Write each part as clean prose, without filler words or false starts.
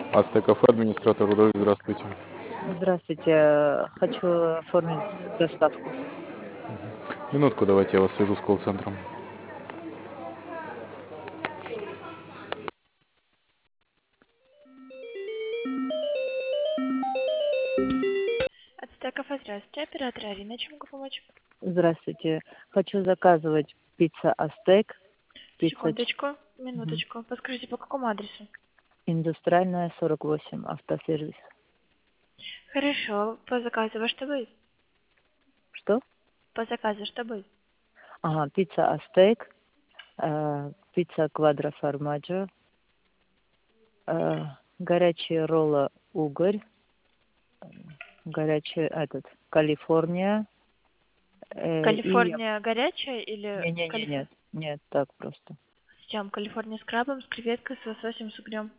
Ацтек-кафе, администратор Рудольф, здравствуйте. Здравствуйте. Хочу оформить доставку. Минутку, давайте я вас свяжу с колл-центром. Ацтек-кафе, здравствуйте. Оператор Арина, чем могу помочь? Здравствуйте. Хочу заказывать пицца Астек, пицца Секундочку, минуточку. Подскажите, по какому адресу? индустриальная 48, автосервис. Хорошо. По заказу во что будет? Что? По заказу что будет? Ага, пицца Астек, пицца квадро формаджо, горячие роллы угорь, горячий Калифорния. И Калифорния горячая или нет, нет, так просто. С чем? Калифорния с крабом, с креветкой, с лососем, с угрем.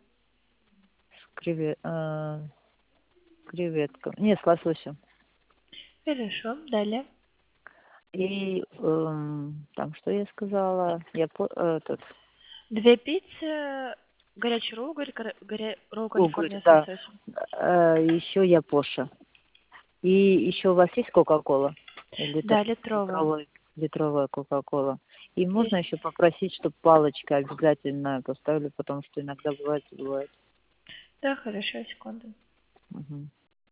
Креветка. Нет, с лососем. Хорошо. Далее. И там, что я сказала? Две пиццы, горячий ролл, ролл Угорь, Калифорния с да. лососем. Еще Япоша. И еще у вас есть Кока-Кола? Да, литровая. Литровая Кока-Кола. И можно Есть. еще попросить, чтобы палочка обязательно поставили, потому что иногда бывает, забывают. Да, хорошо, секунду. Мгм.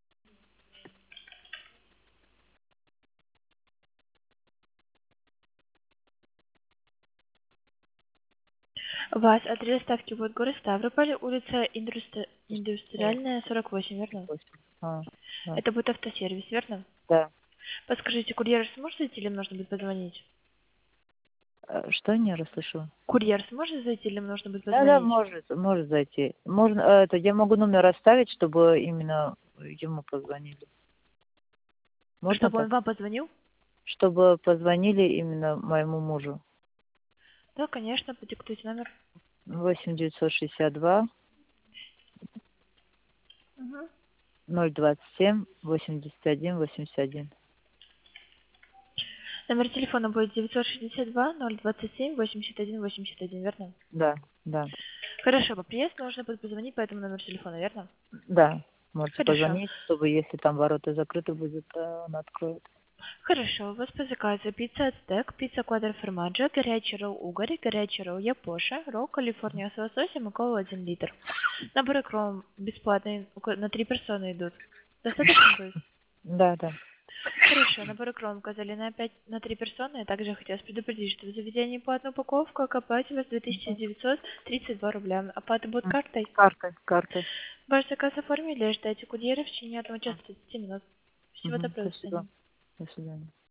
У вас адрес доставки будет город Ставрополь, улица Индустриальная, 48, верно? А, да. Это будет автосервис, верно? Да. Подскажите, курьер сможет зайти или им нужно будет позвонить? Что не расслышала? Курьер сможет зайти или им нужно будет Да, позвонить? может зайти. Можно, я могу номер оставить, чтобы именно ему позвонили. Можно Чтобы так? он вам позвонил? Чтобы позвонили именно моему мужу. Да, конечно, продиктуйте номер. 8 962 Угу. 027 81 81. Номер телефона будет 962-027-81-81, верно? Да, да, Хорошо, по приезду нужно будет позвонить по этому номеру телефона, верно? да. Можете Хорошо. позвонить, чтобы если там ворота закрыты будет, он откроет. Хорошо, у вас по заказу пицца Ацтек, пицца Квадро Формаджо, горячий ролл Угорь, горячий ролл Япоша, ролл Калифорния с лососем и кола 1 литр. Наборы кром бесплатные, на 3 персоны идут. Достаточно будет? Да, да. Хорошо, наборы кром указали на 3 персоны. Также хотелось предупредить, что в заведении платная упаковка, оплате вас 2932 рубля. Оплата будет картой. Картой. Ваш заказ оформили, ждайте курьера в течение 1 часа 30 минут. Всего доброго, до свидания. Спасибо. До свидания.